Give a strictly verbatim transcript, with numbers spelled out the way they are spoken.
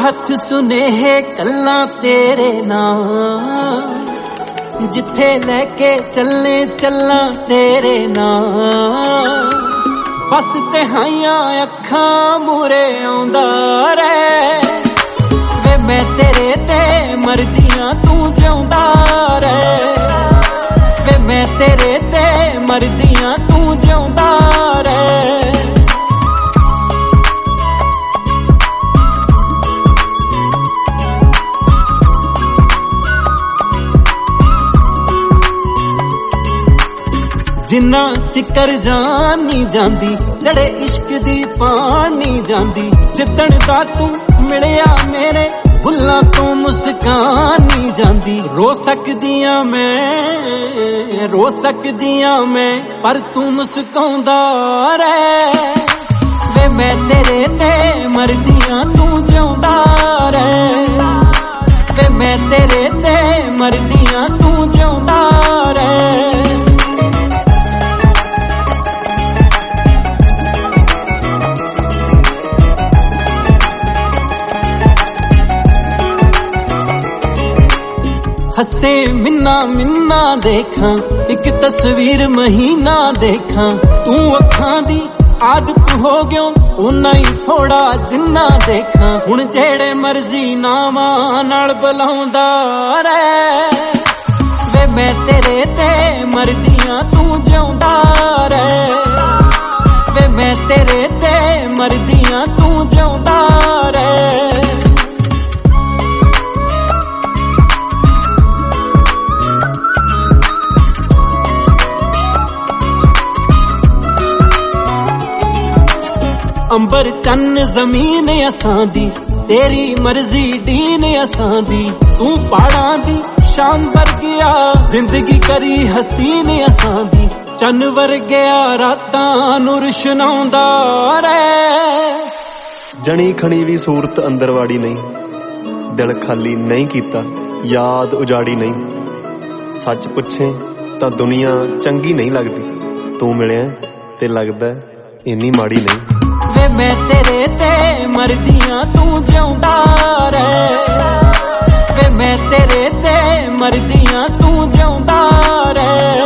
हथ सुनेहे कल्ला तेरे नाल, जिथे लेके चलने चलना तेरे नाल। बस तिहाइयां अखां मूरे आउंदा रहे वे मैं तेरे ते मरदियां तू जिउंदा रहे वे मैं तेरे ते मरदियां तू जिउंदा रहे। जिन्ना चिकर जान नी जांदी चढ़े इश्क दी पान नी जांदी, जिदण दा तू मिलिया मेरे बुल्लां तो मुस्कान नी जांदी। रो सकदियां मैं रो सकदियां मैं पर तू मुस्काउंदा रहे वे मैं तेरे ते मरदियां तू जिउंदा रहे वे मैं तेरे ते मरदियां तू जिउंदा रहे। हसे मिन्ना मिन्ना देखा एक तस्वीर महीना देखा, तू अखां दी आदत हो गयो उन्ना ही थोड़ा जिन्ना देखा। हुण जेड़े मर्जी नावां नाल बुलाउंदा रहे वे मैं तेरे ते मरदियां तू जिउंदा रहे वे मैं तेरे ते मरदियां तू जिउंदा रहे। अंबर चन्न जमीन असां दी तेरी मर्जी दीन असां दी, तू पहाड़ां दी शान वर्गिया जिंदगी करी हसीन असां दी। चन्न वर्गिया रातां नूं रुशनाउंदा रहे। जनी खणी भी सूरत अंदर वाड़ी नहीं, दिल खाली नहीं कीता याद उजाड़ी नहीं। सच पुछे तां दुनिया चंगी नहीं लगदी, तू मिलिया ते लगदा इन्नी माड़ी नहीं। वे मैं तेरे ते मरदियां तू जिउंदा रहे वे मैं तेरे ते मरदियां तू जिउंदा रहे।